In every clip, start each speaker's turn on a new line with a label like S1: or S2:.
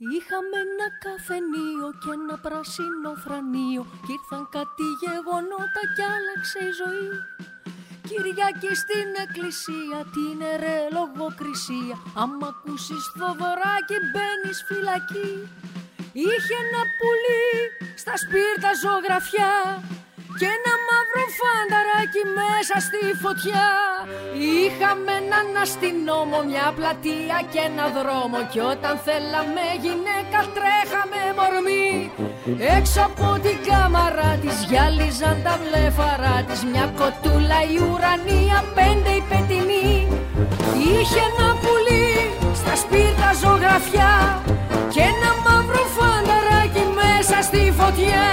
S1: Είχαμε ένα καφενείο και ένα πράσινο θρανείο κι ήρθαν κάτι γεγονότα κι άλλαξε η ζωή. Κυριακή στην εκκλησία, την ρε λογοκρισία, άμα ακούσεις Θοδωράκι μπαίνεις φυλακή. Είχε ένα πουλί στα σπίρτα ζωγραφιά και ένα μαύρο φανταράκι μέσα στη φωτιά. Είχαμε έναν αστυνόμο, μια πλατεία και ένα δρόμο κι όταν θέλαμε γυναίκα τρέχαμε μορμή. Έξω από την κάμαρα της γυάλιζαν τα βλέφαρα της, μια κοτούλα η ουρανία, 5 η πετεινή. Είχε ένα πουλί στα σπίρτα ζωγραφιά και ένα μαύρο φανταράκι μέσα στη φωτιά.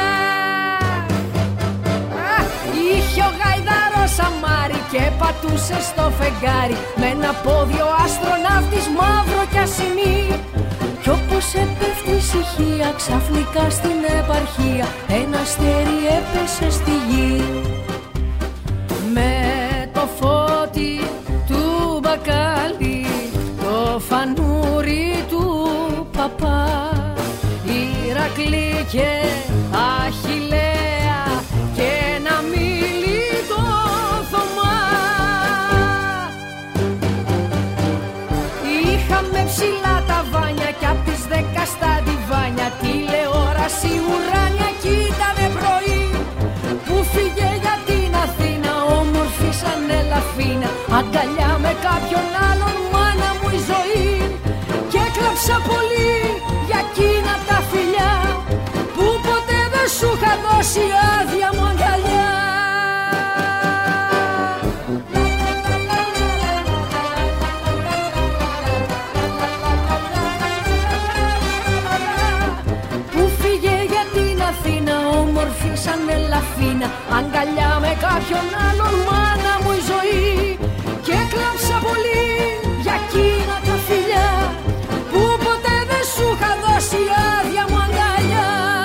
S1: Είχε ο γαϊδάρος αμάρι και πατούσε στο φεγγάρι με ένα πόδι ο αστροναύτης μαύρο κι ασημί. Κι όπως έπεφτει η ησυχία ξαφνικά στην επαρχία ένα αστέρι έπεσε στη γη. Με το φώτι του μπακάλι, το φανούρι του παπά, Ηρακλή και Αχιλλέα και ένα μίλητο Θωμά. Είχαμε ψηλά τα βάνια κι απ' τις 10 στα διβάνια τηλεόραση ουράνια κοίτανε πρωί που φύγε για την Αθήνα όμορφη σαν ελαφίνα, αγκαλιά με κάποιον άλλον μάνα μου η ζωή. Και έκλαψα πολύ για εκείνα τα φιλιά που ποτέ δεν σου είχα δώσει άδεια μου αγκαλιά. Που φύγε για την Αθήνα όμορφη σαν ελαφίνα, αγκαλιά με κάποιον άλλον μάνα μου η ζωή. Και έκλαψα πολύ για εκείνα τα φιλιά που ποτέ δεν σου είχα δώσει άδεια μου αγκαλιά.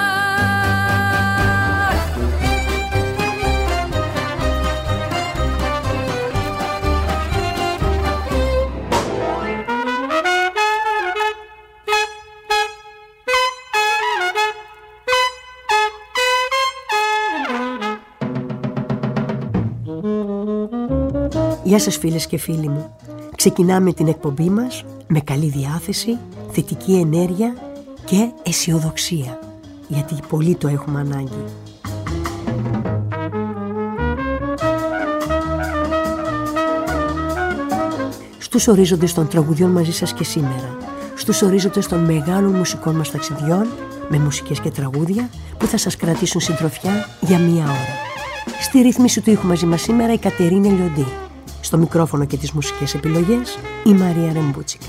S2: Γεια σας φίλες και φίλοι μου. Ξεκινάμε την εκπομπή μας με καλή διάθεση, θετική ενέργεια και αισιοδοξία, γιατί πολύ το έχουμε ανάγκη. Στους ορίζοντες των τραγουδιών μαζί σας και σήμερα, στους ορίζοντες των μεγάλων μουσικών μας ταξιδιών με μουσικές και τραγούδια που θα σας κρατήσουν συντροφιά για μία ώρα. Στη ρύθμιση του ήχου μαζί μας σήμερα η Κατερίνα Λιοντή. Στο μικρόφωνο και τις μουσικές επιλογές η Μαρία Ρεμπούτσικα.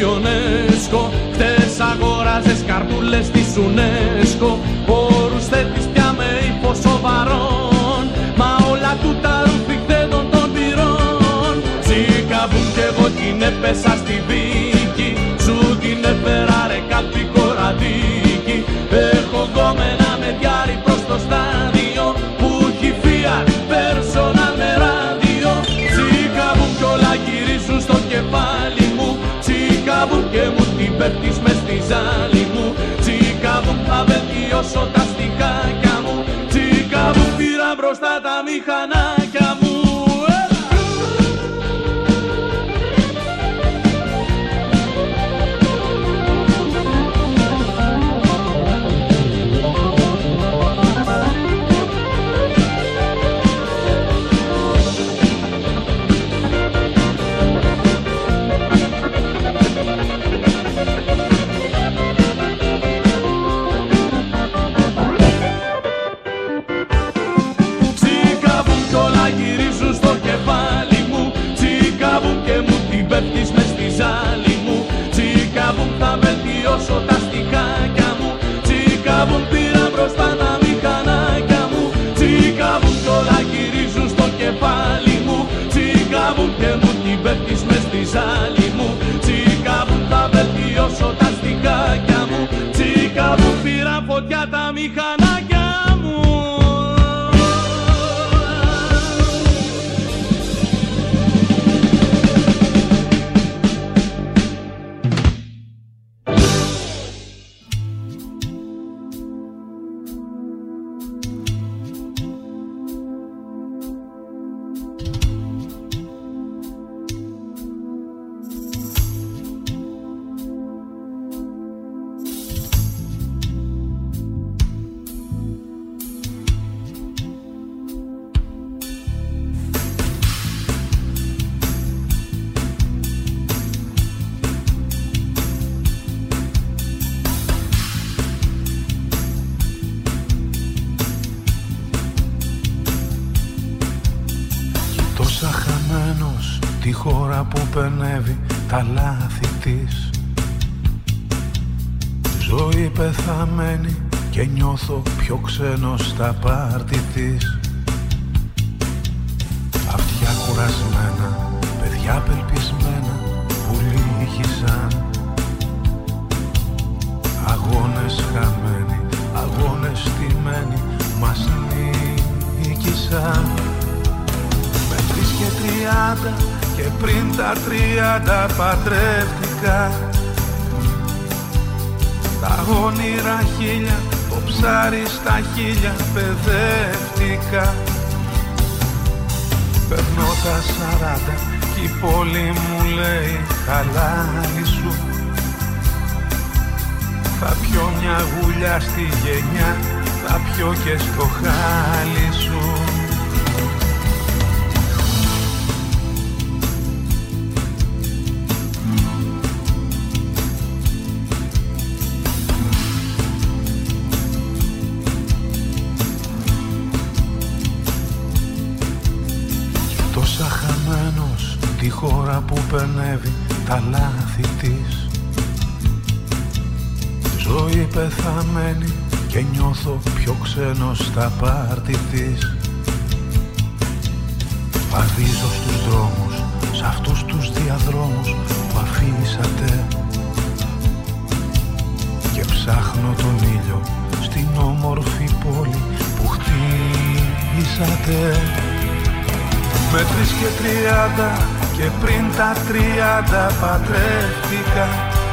S3: UNESCO. Χτες αγόραζες καρτούλες της UNESCO. Όρους θετικούς μέσα στη βίκη, σου την έφερα ρε κάτι κοραδίκι. Έχω γκόμενα με διάρρη προς το στάδιο που έχει Fiat personal με ράδιο. Τσίκαβουν κι όλα γυρίζουν στο κεφάλι μου, τσίκαβουν και μου την πέφτεις μες στη ζάλη μου. Τσίκαβουν θα βελτιώσω τα στιχάκια μου, τσίκαβουν πήρα μπροστά τα μηχανάκια μου. Πέφτεις μες στη ζάλη μου, τσίκαβουν θα βελτιώσω τα στιχάκια μου. Τσίκαβουν πήρα μπροστά τα μηχανάκια μου, τσίκαβουν κι όλα γυρίζουν στο κεφάλι μου. Τσίκαβουν και μου την πέφτεις μες στη ζάλη μου, τσίκαβουν θα βελτιώσω τα στιχάκια μου. Τσίκαβουν πήρα φωτιά τα μηχανάκια μου.
S4: Τη χώρα που πενεύει τα λάθη της, ζωή πεθαμένη και νιώθω πιο ξένος στα πάρτι της. Αυτιά κουρασμένα, παιδιά απελπισμένα που λύγησαν. Αγώνες χαμένοι, αγώνες στημένοι μας νίκησαν. Με 3 και 30 και πριν τα 30 παντρεύτηκα. Τα όνειρα χίλια, το ψάρι στα χίλια παιδεύτηκα. Περνώ τα 40 κι η πόλη μου λέει χαλάλι σου. Θα πιω μια γουλιά στη γενιά, θα πιω και στο χάλι σου. Τόσα χαμένος τη χώρα που πενεύει τα λάθη της, ζωή πεθαμένη και νιώθω πιο ξένος στα πάρτι της. Βαδίζω στους δρόμους, σ' αυτούς τους διαδρόμους που αφήσατε, και ψάχνω τον ήλιο στην όμορφη πόλη που χτίσατε. Με 3 και 30 και πριν τα 30 παντρεύτηκα.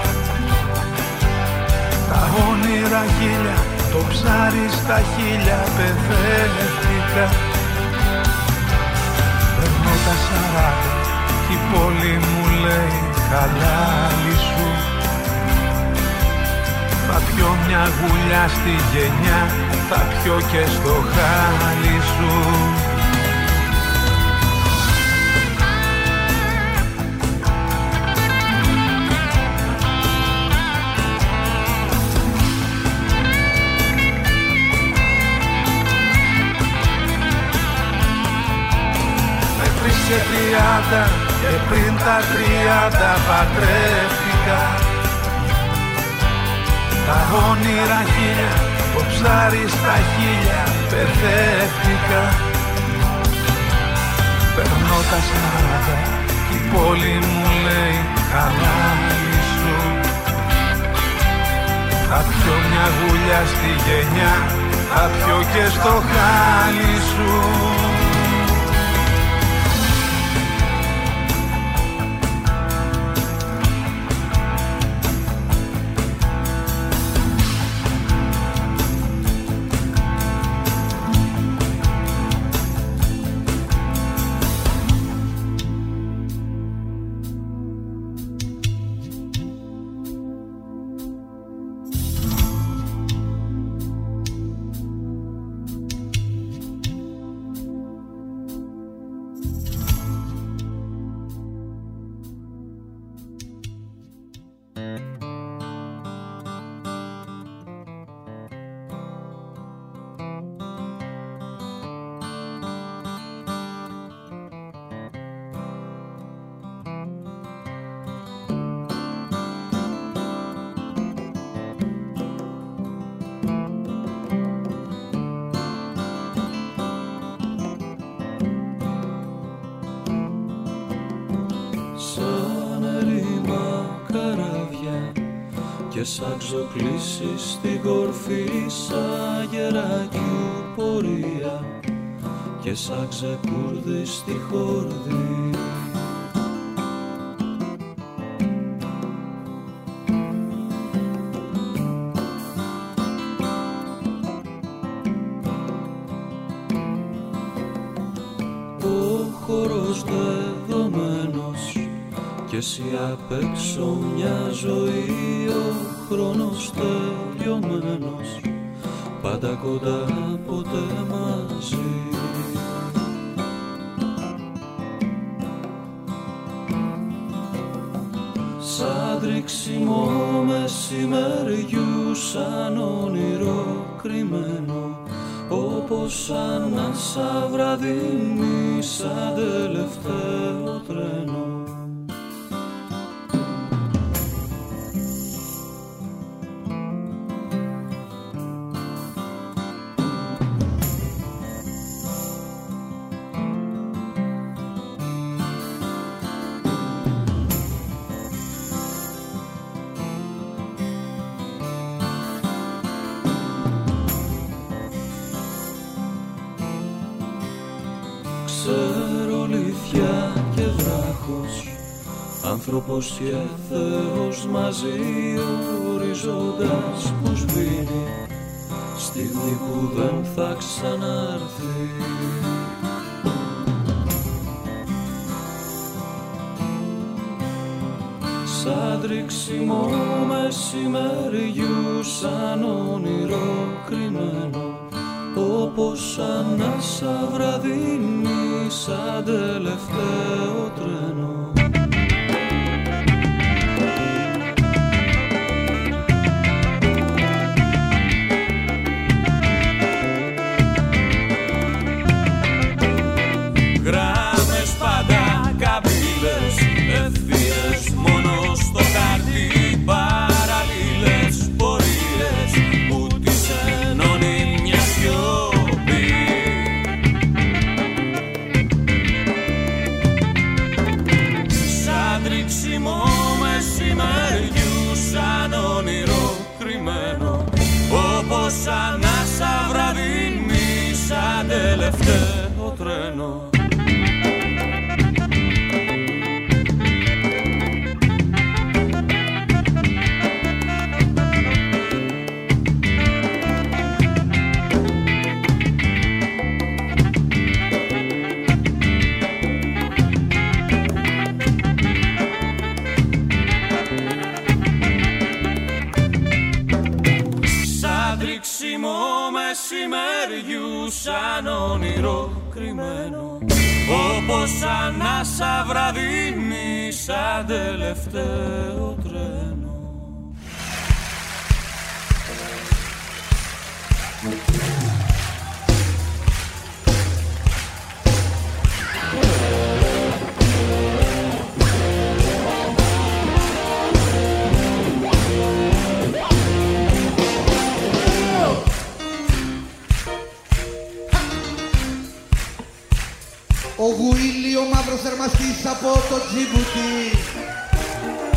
S4: Τα όνειρα χίλια, το ψάρι στα χίλια παιδεύτηκα. Περνώ τα 40 κι η πόλη μου λέει χαλάλι σου. Θα πιω μια γουλιά στη γενιά, θα πιω και στο χάλι σου. Και 30 και πριν τα 30 παντρεύτηκα. Τα όνειρα χίλια, το ψάρι στα χίλια παιδεύτηκα. Περνώ τα 40 κι η πόλη μου λέει χαλάλι σου. Θα πιω μια γουλιά στη γενιά, θα πιω και στο χάλι σου.
S3: Και σαν ξοκλήσεις στην κορφή σαν γερακιού πορεία και σαν ξεκούρδι στη χορδή. Ο χορός δεδομένος κι εσύ απ' έξω μια ζωή, ο χρόνος τελειωμένος, πάντα κοντά ποτέ μαζί. Σαν τρίξιμο μεσημεριού, σαν όνειρο κρυμμένο, όπως ανάσα βραδινή, σαν τελευταίο τρένο. Άνθρωπος και Θεός μαζί, οριζόντας που σβήνει, στιγμή που δεν θα ξανάρθει. Σαν τρίξιμο μεσημεριού, σαν όνειρο κρυμμένο, όπως ανάσα βραδινή, σαν τελευταίο τρένο.
S5: Σαν ανάσα βραδινή, σαν τελευταίο τρένο. Μεσημεριού, σαν όνειρο κρυμμένο, όπως ανάσα βραδινή, σαν τελευταίο τρένο.
S6: Ο Γουίλι ο μαύρος θερμαστής από το Τζιμπουτί.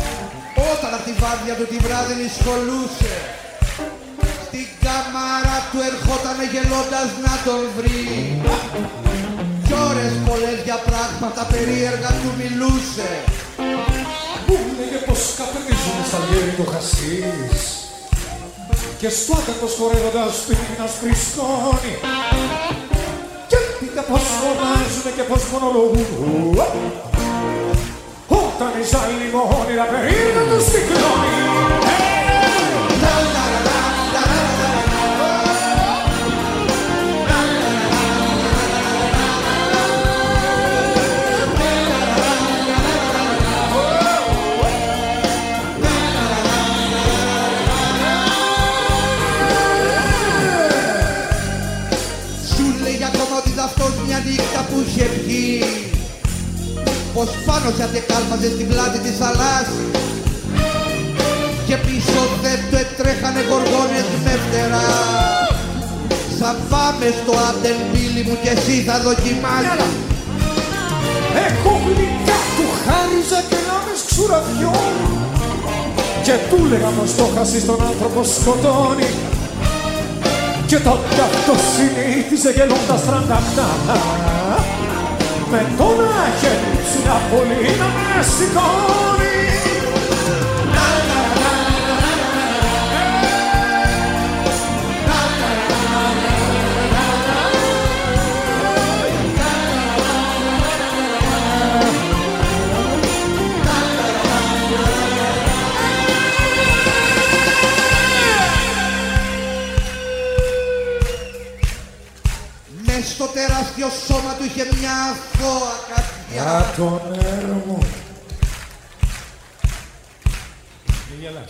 S6: Όταν απ' τη βάρδια του τη βράδυ νησχολούσε, στην κάμαρα του ερχότανε γελώντας να τον βρει. Κι ώρες πολλές για πράγματα περίεργα του μιλούσε.
S7: Που λέγε πως καπνίζουν στα γέρι το χασίς και στο άκακος χορεύοντας σπίτι να σπρισκώνει. Και πήγα πως φωνάζουνε και πως μονολογούν όταν η ζάλη όνειρα περίεργα τους τυκλώνει.
S6: Αυτός μια νύχτα που είχε βγει, πως πάνω σε αντεκάλμαζε στην πλάτη της θαλάσσης και πίσω δεν του έτρεχανε γοργόνες με φτερά. Θα πάμε στο Αντενπίλι μου κι εσύ θα δοκιμάσεις.
S7: Εγώ γλυκά του χάριζα και λάμες ξουραδιών και του λέγα πως το χασί στον άνθρωπο σκοτώνει. Και τότε αυτό συνήθιζε γελώντας τραντακτά με το να γελούψει να πολύ να με σηκώνει.
S6: Στο τεράστιο σώμα του είχε μια αθώα καρδιά.
S7: Για τον έρμο. Μη γελάς.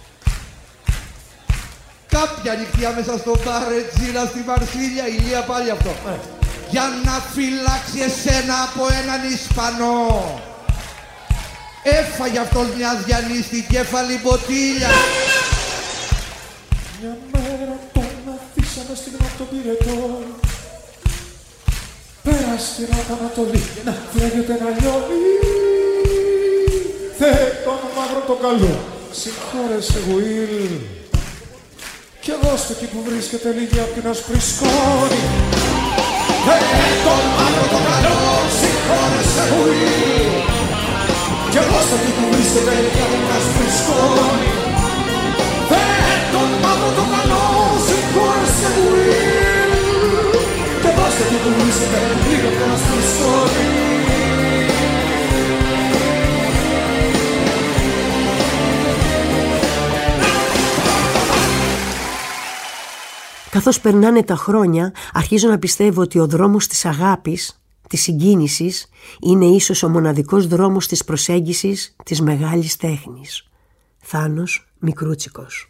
S6: Κάποια νυχτιά μέσα στο μπαρ Ρετζίνα στη Μαρσίλια, ηλία πάλι αυτό, για να φυλάξει εσένα από έναν Ισπανό. Έφαγε αυτός μια διανή στην κέφαλη μποτήλια.
S7: Μια μέρα τον αφήσαμε στην αυτοπυρετό, πέρα στην Ανατολή να φλέγεται να λιώνει. Θεέ τον μαύρο το καλό, συγχώρεσε Γουίλ. Κι εγώ στο εκεί που βρίσκεται λίγη απ' την άσπρη σκόνη. Θεέ τον μαύρο το καλό, συγχώρεσε Γουίλ. Κι εγώ στο εκεί που βρίσκεται λίγη απ' την άσπρη σκόνη. Θεέ τον μαύρο το καλό, συγχώρεσε Γουίλ. Και δώστε τι που βρίσκεται λίγο και να σπιστώνει.
S2: Καθώς περνάνε τα χρόνια, αρχίζω να πιστεύω ότι ο δρόμος της αγάπης, της συγκίνησης, είναι ίσως ο μοναδικός δρόμος της προσέγγισης της μεγάλης τέχνης. Θάνος Μικρούτσικος.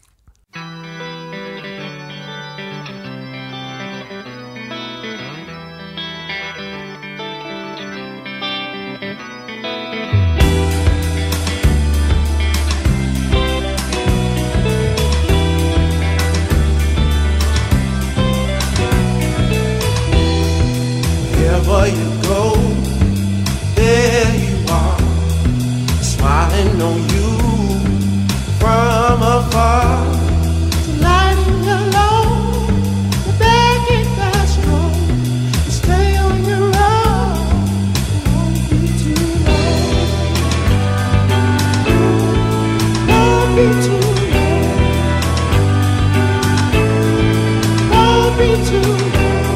S8: Wherever you go, there you are, smiling on you from afar. Lighting your load, the begging that's wrong, stay on your own, won't be too long, won't be too long, won't be too long.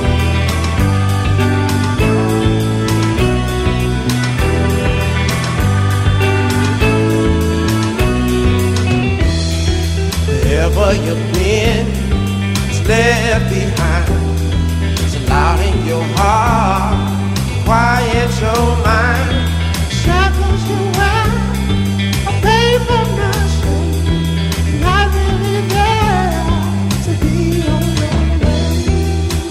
S8: Wherever you've been is left behind. It's loud in your heart, quiet your mind. Shackles you wear, a paper nothing. Not really there to be on your way.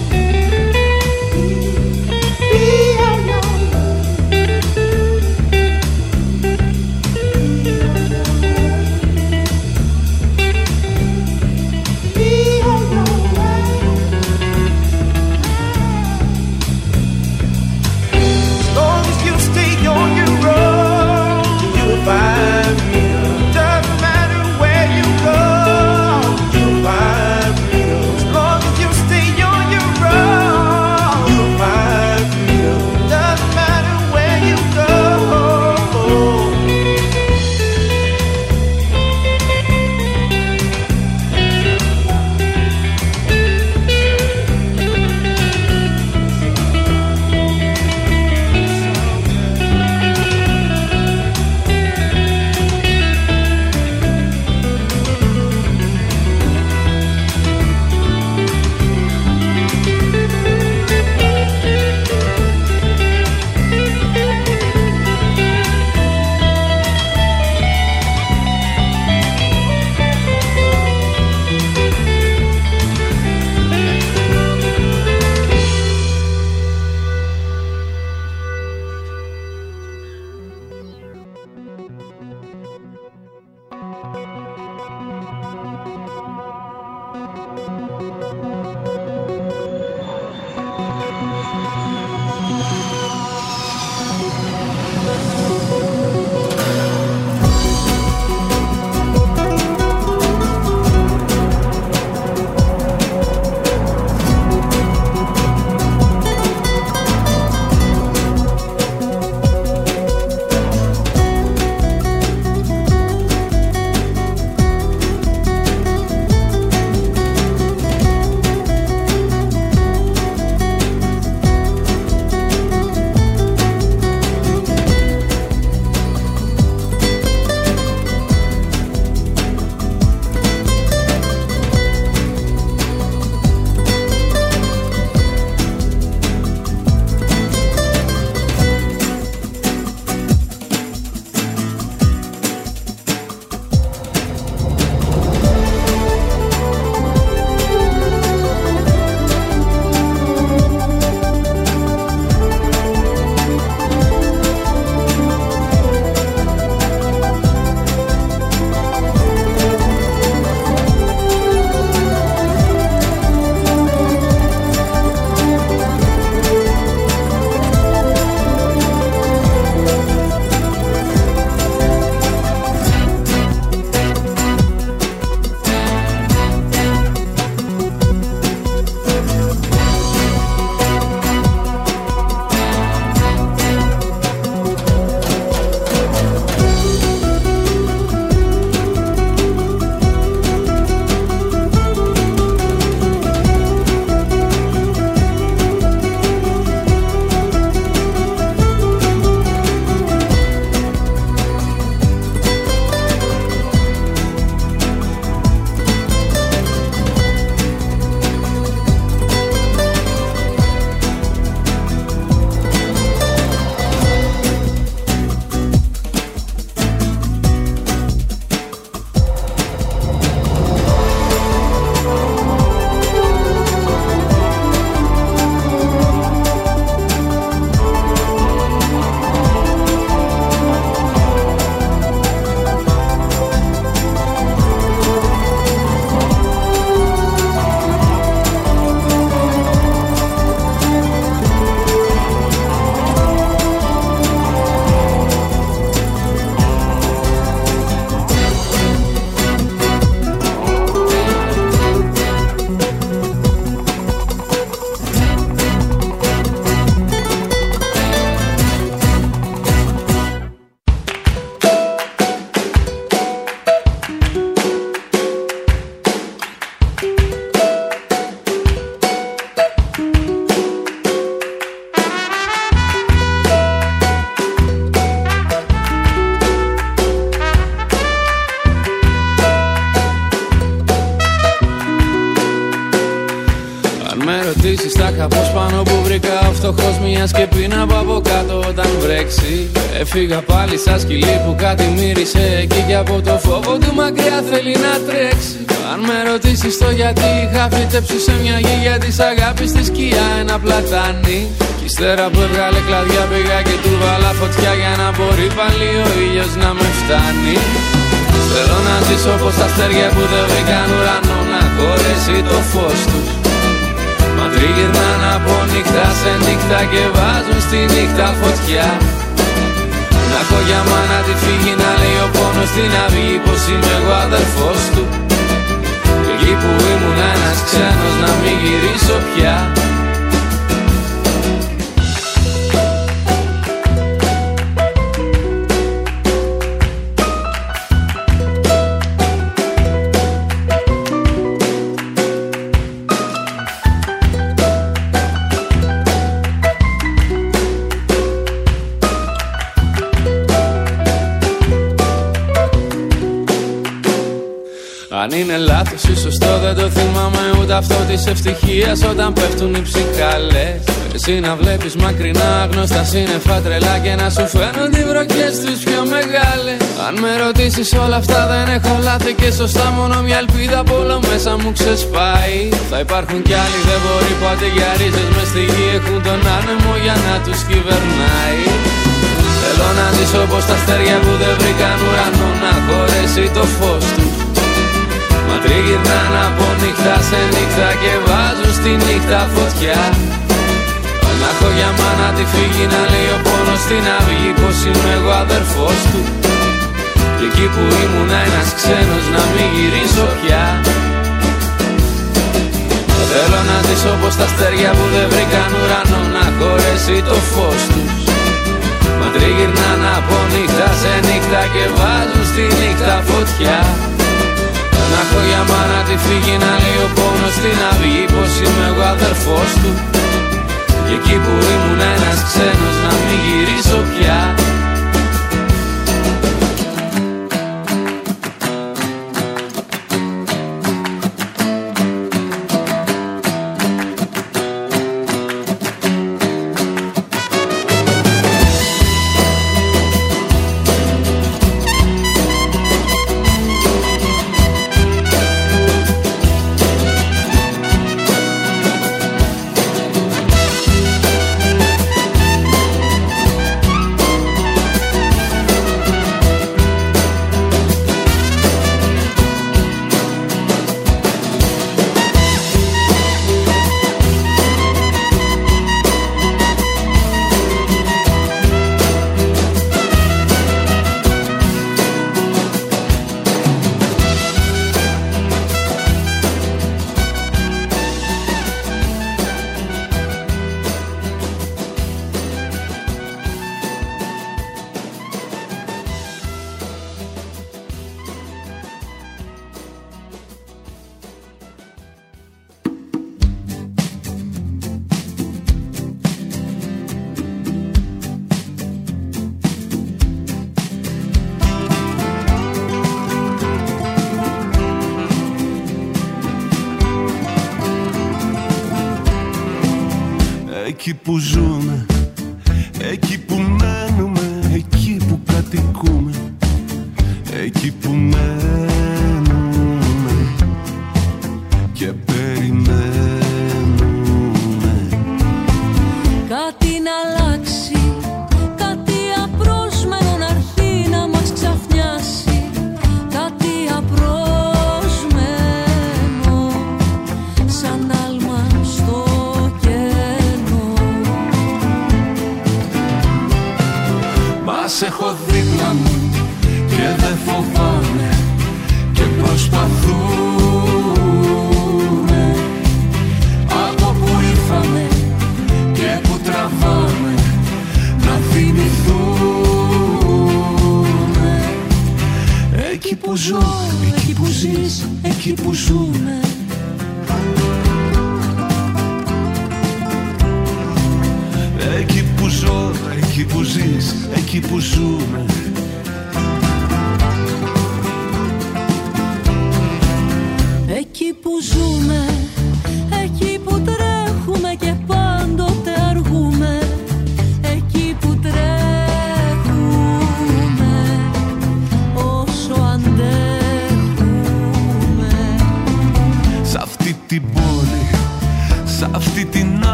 S5: ρωτήσεις τα χαπός πάνω που βρήκα ο φτωχός μια σκεπή να πάω από κάτω όταν βρέξει. Έφυγα πάλι σαν σκυλί που κάτι μύρισε εκεί και από το φόβο του μακριά θέλει να τρέξει. Αν με ρωτήσεις το γιατί είχα φυτέψει σε μια γη για της αγάπης τη σκιά ένα πλατάνι. Κι ύστερα που έβγαλε κλαδιά πήγα και του βάλα φωτιά για να μπορεί πάλι ο ήλιος να με φτάνει. Θέλω να ζήσω όπως τα αστέρια που δεν βρήκαν ουρανό να χωρέσει το φως τους. Μα τριγυρνάν από νύχτα σε νύχτα και βάζουν στη νύχτα φωτιά. Να έχω για μάνα τη φύγει να λέει ο πόνος στην αυγή πως είμαι εγώ αδερφός του. Και εκεί που ήμουν ένας ξένος να μην γυρίσω πια. Αν είναι λάθος ή σωστό δεν το θυμάμαι ούτε αυτό της ευτυχίας όταν πέφτουν οι ψυχάλες. Εσύ να βλέπεις μακρινά γνωστά σύννεφα τρελά και να σου φαίνονται οι βροχές τους πιο μεγάλες. Αν με ρωτήσεις όλα αυτά δεν έχω λάθη και σωστά, μόνο μια ελπίδα που όλο μέσα μου ξεσπάει. Θα υπάρχουν κι άλλοι δεν μπορεί ποτέ για ρίζες μες στη γη έχουν τον άνεμο για να τους κυβερνάει. Θέλω να ζήσω όπως τα αστέρια που δεν βρήκαν ουρανό να χωρέσει το φως τους. Μα τριγυρνάν από νύχτα σε νύχτα και βάζουν στη νύχτα φωτιά. Να έχω για μάνα τη φύγει να λέει ο πόνος στην αυγή πως είμαι εγώ αδερφός του. Και εκεί που ήμουν ένας ξένος να μην γυρίσω πια. Θέλω να ζήσω όπως τα αστέρια που δεν βρήκαν ουρανό να χωρέσει το φως τους. Μα τριγυρνάν από νύχτα σε νύχτα και βάζουν στη νύχτα φωτιά. Να έχω για μάνα τη φύγει να λέει ο πόνος στην αυγή πως είμαι εγώ αδερφός του. Και εκεί που ήμουν ένας ξένος να μην γυρίσω πια.
S9: Εκεί που ζούμε, εκεί που μένουμε, εκεί που κατοικούμε, εκεί που μένουμε και περιμένουμε.
S1: Κάτι να αλλάξει, κάτι απρόσμενο να έρθει να μας ξαφνιάσει. Κάτι απρόσμενο, σαν άλμα στο
S9: έχω δίπλα μου και δεν φοβάμαι και προσπαθούμε από που ήρθαμε και που τραβάμε να θυμηθούμε. Εκεί που ζω, εκεί που ζεις, εκεί που ζούμε. Εκεί που ζω, εκεί που ζεις, εκεί που ζούμε.
S1: Εκεί που ζούμε, εκεί που τρέχουμε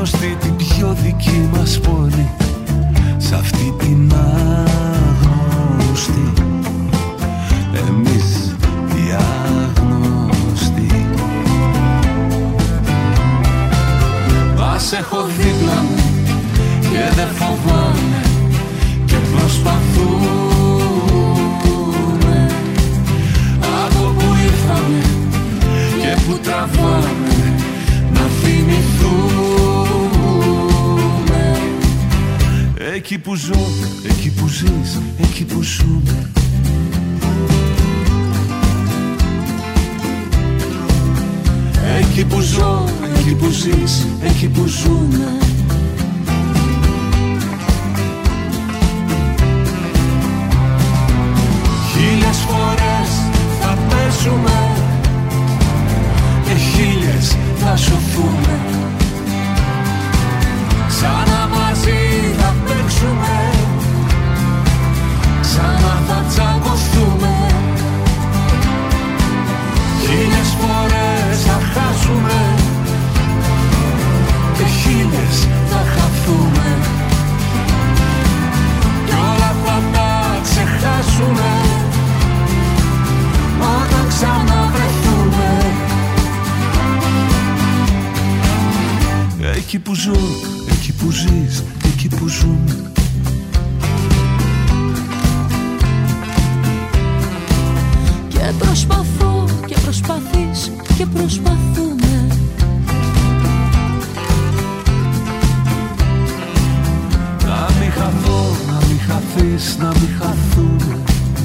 S9: γνωστή την πιο δική μας πόλη, σ' αυτή την άγνωστη, εμείς οι άγνωστοι. Μας έχω δίπλα μου και δεν φοβάμαι και προσπαθούμε από που ήρθαμε και που τραβάμε να θυμηθούμε. Εκεί που ζω, εκεί που ζεις, εκεί που ζούμε. Εκεί που ζω, εκεί που ζεις, εκεί που ζούμε. Χίλιες φορές θα πέσουμε και χίλιες θα σωθούμε. Ξανά μαζί θα παίξουμε, ξανά θα τσακωθούμε. Χίλιες φορές θα χάσουμε και χίλιες θα χαθούμε. Κι όλα θα τα ξεχάσουμε όταν ξαναβρεθούμε. Εκεί που ζω, εκεί που ζεις, εκεί που ζούμε.
S1: Και προσπαθώ και προσπαθείς και προσπαθούμε.
S9: Να μην χαθώ, να μην χαθείς, να μην χαθούμε.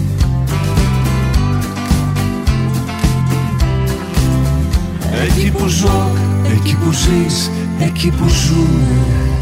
S9: Εκεί που ζω, εκεί που ζεις, εκεί που ζούμε.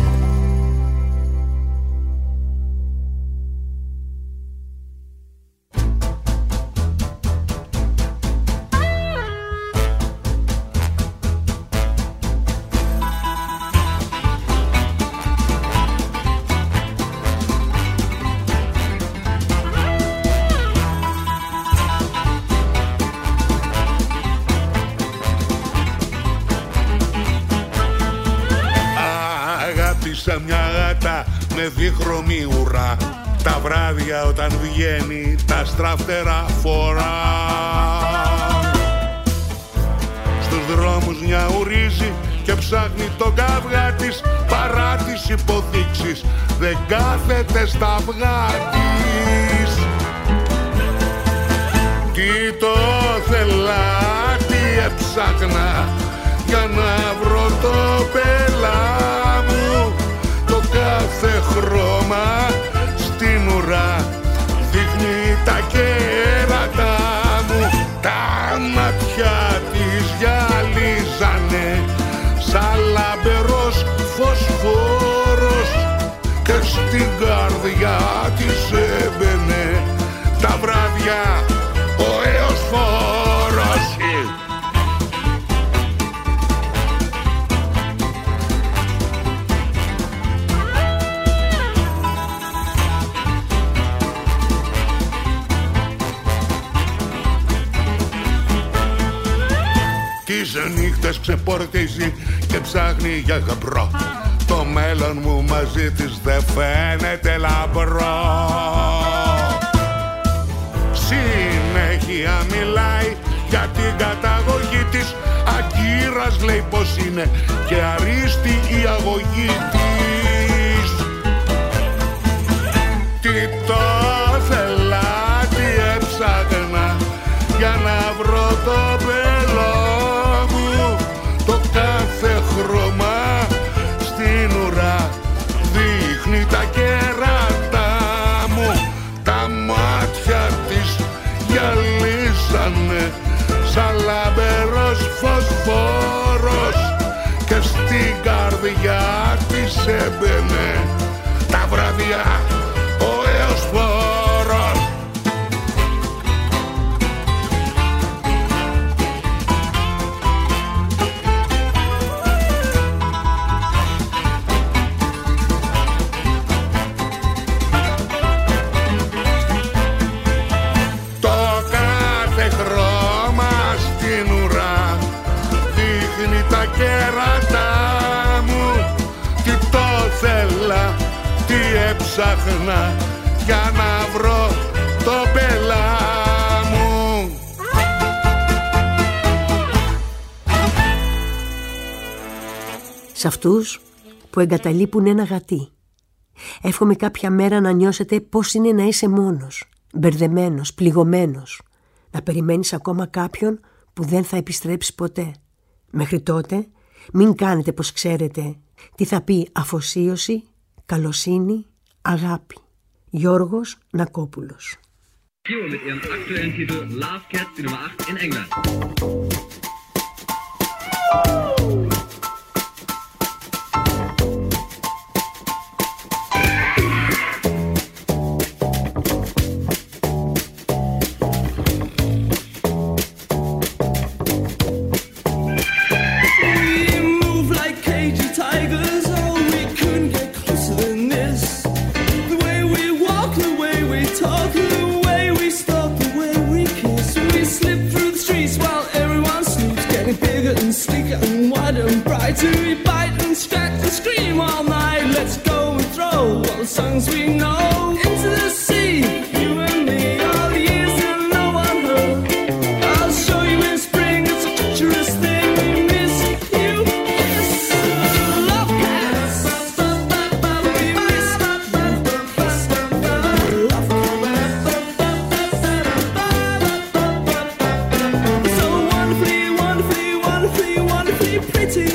S10: Δίχρωμη ουρά, τα βράδια όταν βγαίνει τα στραφτερά φορά. Στους δρόμους νιαουρίζει και ψάχνει τον καυγά της, παρά τις υποδείξεις δεν κάθεται στα αυγά της. Τι το θέλα, τι έψαχνα για να βρω το πελά μου. Το κάθε χρώμα στην ουρά δείχνει τα κέρατα μου. Τα μάτια της γυαλίζανε σαν λαμπερός φωσφόρος και στην καρδιά της έμπαινε τα βράδια ο έως φόρος. Τις νύχτες ξεπορτίζει και ψάχνει για γαμπρό. Το μέλλον μου μαζί της δεν φαίνεται λαμπρό. Συνέχεια μιλάει για την καταγωγή της. Αγκύρας λέει πως είναι και αρίστη η αγωγή της. Τι το θέλα, τι έψαχνα για να βρω το πελό μου. Το κάθε χρώμα στην ουρά δείχνει τα κέρατα μου. Τα μάτια της γυαλίσανε σαν λαμπερός φωσφόρος και στην καρδιά της έμπαινε τα βράδια ο έως φόρος. κέρατα μου, τι έψαχνα για να βρω το πελά μου.
S2: Σε αυτούς που εγκαταλείπουν ένα γατί, εύχομαι κάποια μέρα να νιώσετε πώς είναι να είσαι μόνος, μπερδεμένος, πληγωμένος, να περιμένεις ακόμα κάποιον που δεν θα επιστρέψει ποτέ. Μέχρι τότε μην κάνετε πως ξέρετε τι θα πει αφοσίωση, καλοσύνη, αγάπη. Γιώργος Νακόπουλος.
S11: Mit ihrem aktuellen Titel Love Cats, die Nummer 8 in England.
S3: To bite and scratch and scream all night. Let's go and throw all the songs we know into the sea. You and me, all the years that no one heard. I'll show you in spring, it's a treacherous thing. We miss you, yes. Love cats. We miss love cats. So wonderfully, wonderfully, wonderfully, wonderfully pretty.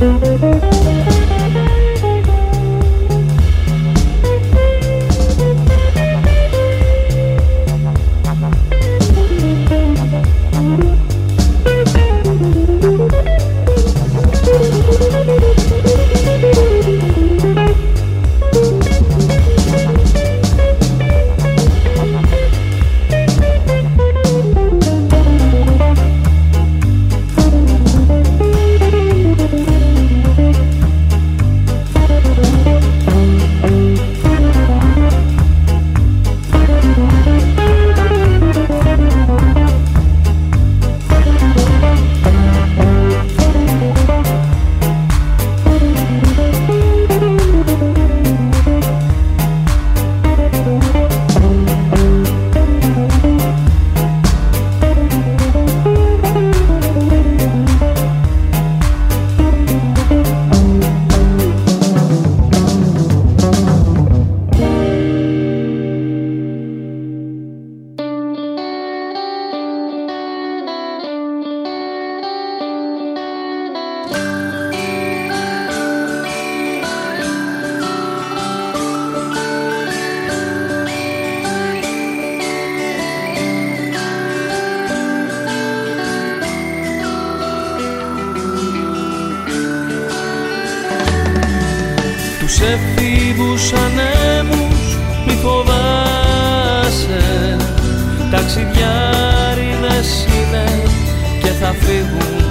S5: Εφήβους ανέμους μη φοβάσαι, ταξιδιάριδες είναι και θα φύγουν.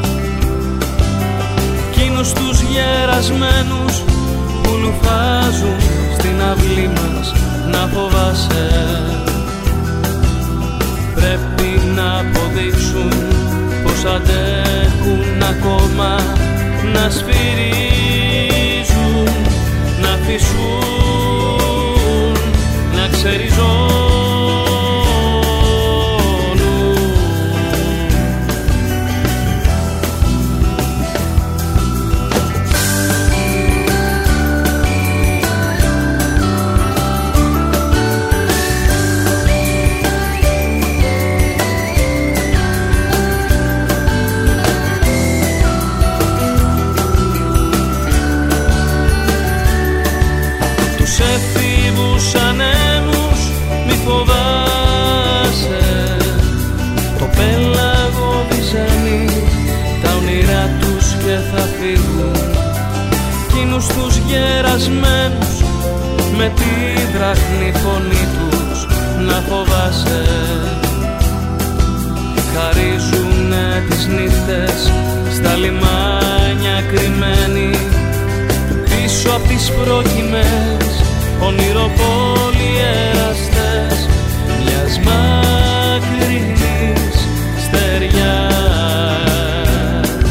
S5: Κείνους τους γερασμένους που λουφάζουν στην αυλή μας να φοβάσαι. Πρέπει να αποδείξουν πως αντέχουν ακόμα να σφυρίζουν, να φυσούν, να ξεριζώνουν. Εφήβους ανέμους μη φοβάσαι, το πέλαγο βυζένει τα όνειρά τους και θα φύγουν. Κείνους τους γερασμένους με τη δράχνη φωνή τους να φοβάσαι. Χαρίζουνε τις νύχτες στα λιμάνια κρυμμένοι πίσω απ' τις πρόκυμες ονειροπόλοι-εραστές μιας μακρινής στεριάς.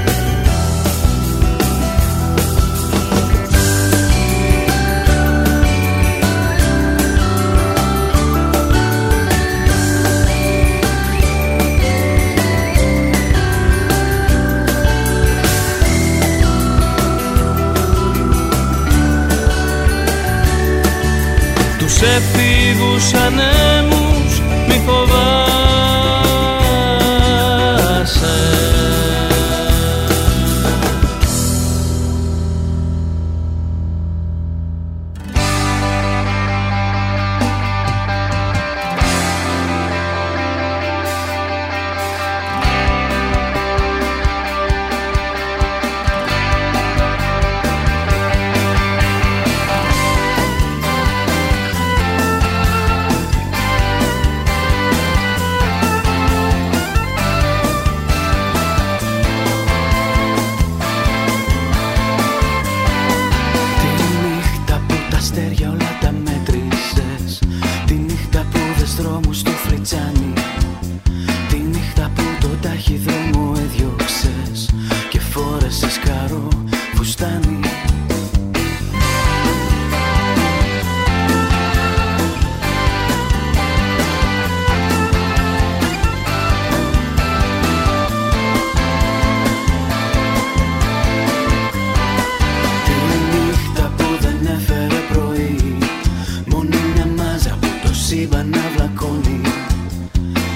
S5: Εφήβους ανέμους μη φοβάσαι.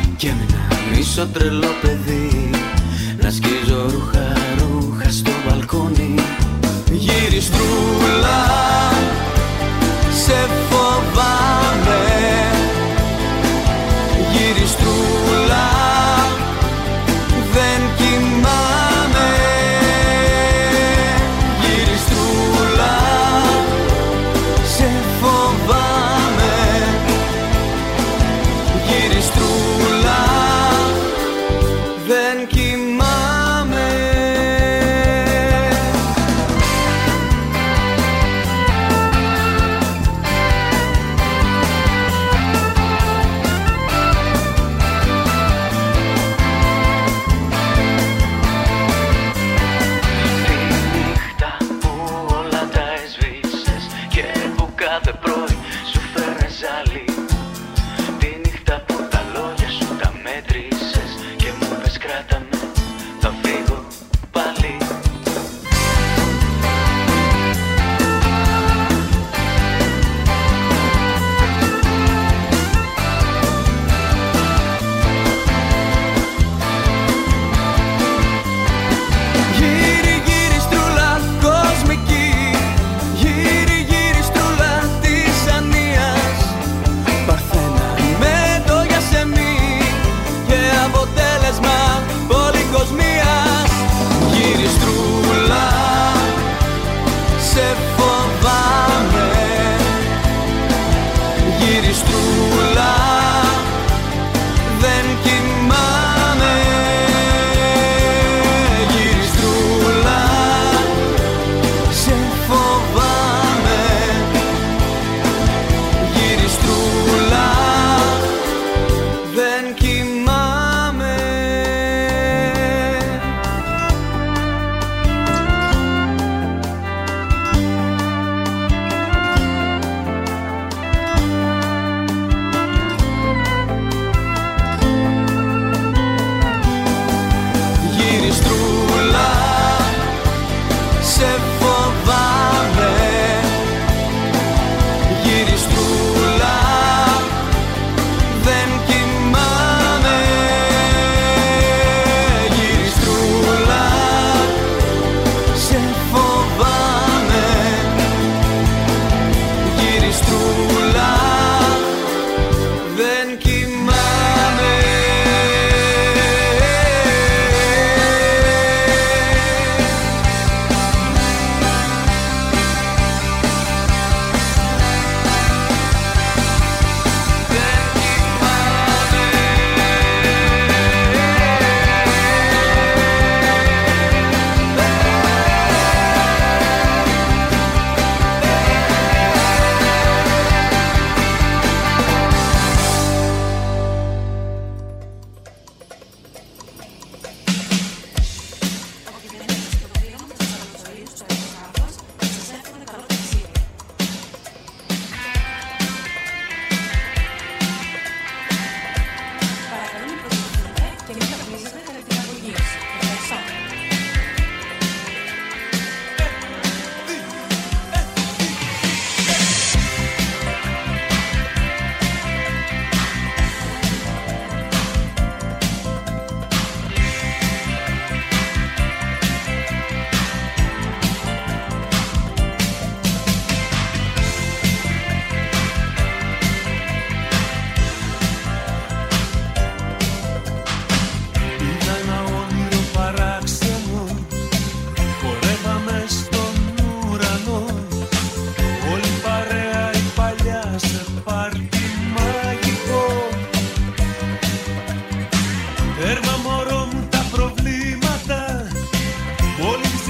S9: τρελό παιδί, να σκίζω ρούχα στο μπαλκόνι.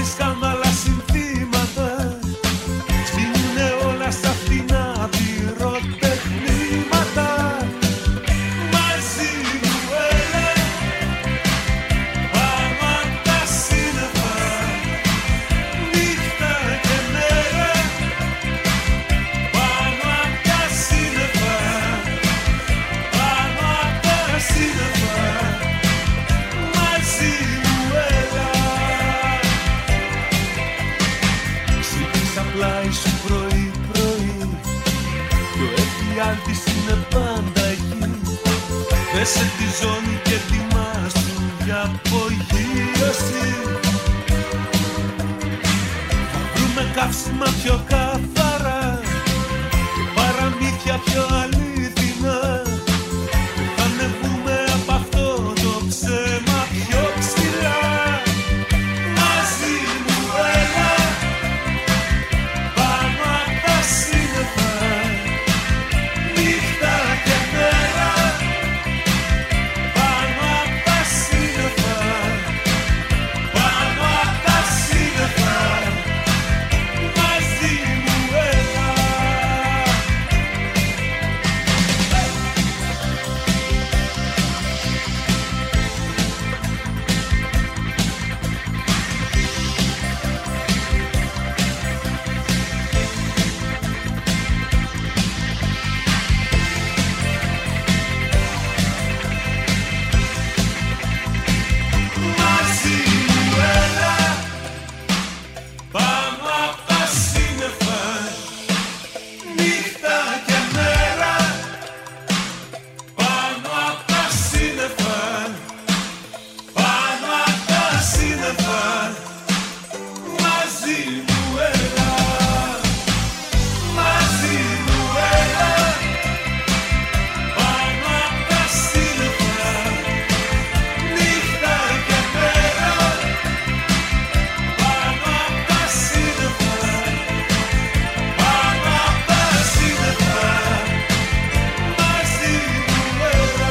S12: βρίσκαν άλλα συνθήματα, σβήνουνε όλα στα φτηνά πυροτεχνήματα. Μαζί μου έλα πάνω απ' τα σύννεφα, νύχτα και μέρα, πάνω απ' τα σύννεφα, πάνω απ' τα σύννεφα. Μαζί μου έλα. Ξύπνησα πλάι σου πρωί-πρωί, κι ο εφιάλτης είναι πάντα εκεί. Δέσε τη ζώνη και ετοιμάσου για απογείωση. Θα βρούμε καύσιμα πιο καθαρά και παραμύθια πιο αλήθινα. Θα ανεβούμε απ' αυτό το ψέμα πιο ψηλά. Μαζί μου έλα πάνω απ' τα σύννεφα, νύχτα και μέρα, πάνω απ' τα σύννεφα, πάνω απ' τα σύννεφα. Μαζί μου έλα. Μαζί μου έλα πάνω απ' τα σύννεφα, νύχτα και μέρα, πάνω απ' τα σύννεφα, πάνω απ' τα σύννεφα. Μαζί μου έλα. Μαζί μου έλα πάνω απ' τα σύννεφα, νύχτα και μέρα, πάνω απ' τα σύννεφα, πάνω απ' τα σύννεφα. Μαζί μου έλα.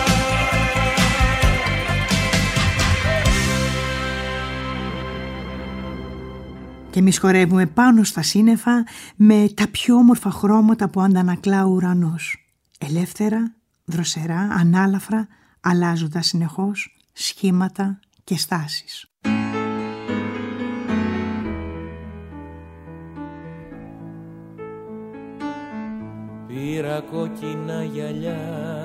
S13: Και εμείς χορεύουμε πάνω στα σύννεφα με τα πιο όμορφα χρώματα που αντανακλά ο ουρανός. Ελεύθερα, δροσερά, ανάλαφρα, αλλάζοντας συνεχώς σχήματα και στάσεις.
S5: Πήρα κόκκινα γυαλιά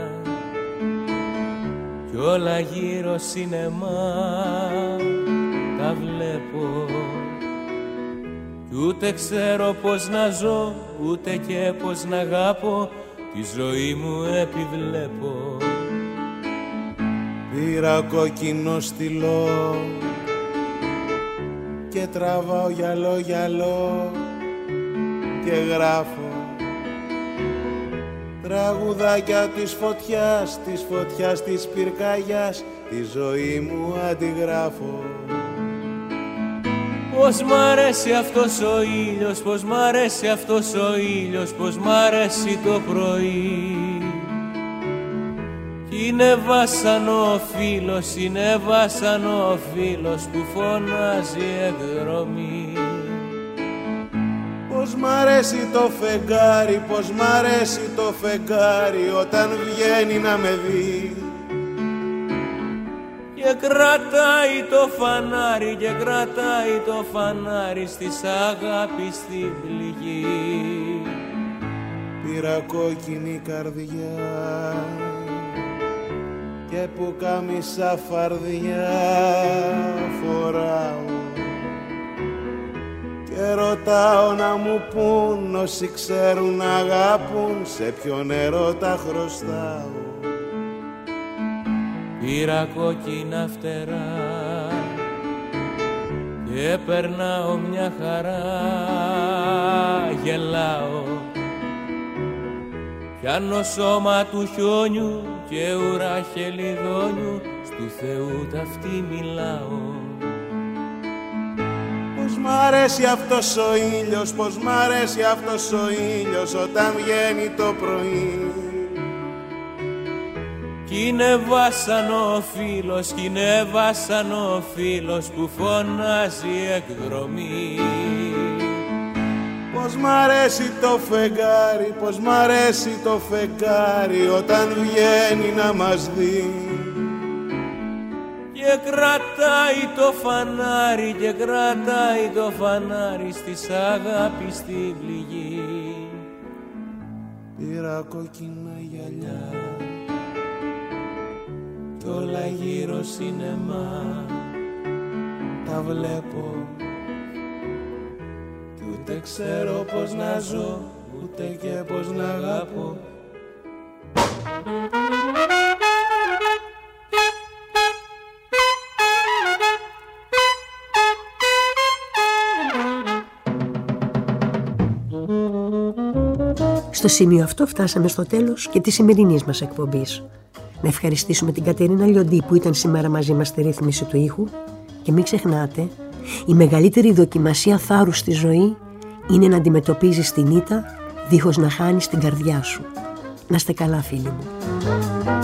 S5: κι όλα γύρω σινεμά τα βλέπω. Κι ούτε ξέρω πως να ζω, ούτε και πως να αγάπω, τη ζωή μου επιβλέπω.
S14: Πήρα κόκκινο στυλό και τραβάω γυαλό γυαλό και γράφω τραγουδάκια της φωτιάς, της πυρκαγιάς, τη ζωή μου αντιγράφω.
S5: Πως μ' αρέσει αυτός ο ήλιος, πως μ' αρέσει αυτός ο ήλιος, πως μ' αρέσει το πρωί. Είναι βάσανο ο φίλος, είναι βάσανο ο φίλος που φωνάζει εκδρομή.
S14: Πως μ' αρέσει το φεγγάρι, πως μ' αρέσει το φεγγάρι όταν βγαίνει να με δει.
S5: Και κρατάει το φανάρι, και κρατάει το φανάρι στις αγάπης στην πληγή.
S14: Πήρα κόκκινη καρδιά και που κάμισα φαρδιά φοράω και ρωτάω να μου πουν όσοι ξέρουν να αγάπουν σε ποιον ερώτα χρωστάω.
S5: Πήρα κόκκινα φτερά και περνάω μια χαρά, γελάω. Πιάνω σώμα του χιόνιου και ουρά χελιδόνιου, στου Θεού ταυτή μιλάω.
S14: Πως μ' αρέσει αυτός ο ήλιος, πως μ' αρέσει αυτός ο ήλιος όταν βγαίνει το πρωί.
S5: Κι είναι βάσανο φίλος, κι είναι βάσανο φίλος που φωνάζει εκδρομή.
S14: Πως μ' αρέσει το φεγγάρι, πως μ' αρέσει το φεγγάρι όταν βγαίνει να μας δει.
S5: Και κρατάει το φανάρι, και κρατάει το φανάρι στις αγάπης στη πληγή.
S14: Πήρα κόκκινα γυαλιά
S5: κι όλα γύρω σινεμά τα βλέπω κι ούτε ξέρω πως να ζω, ούτε και πως να αγαπώ.
S2: Στο σημείο αυτό φτάσαμε στο τέλος και της σημερινής μας εκπομπής. Να ευχαριστήσουμε την Κατερίνα Λιοντή που ήταν σήμερα μαζί μας στη ρύθμιση του ήχου και μην ξεχνάτε, η μεγαλύτερη δοκιμασία θάρρους στη ζωή είναι να αντιμετωπίζεις την ήττα δίχως να χάνεις την καρδιά σου. Να είστε καλά φίλοι μου.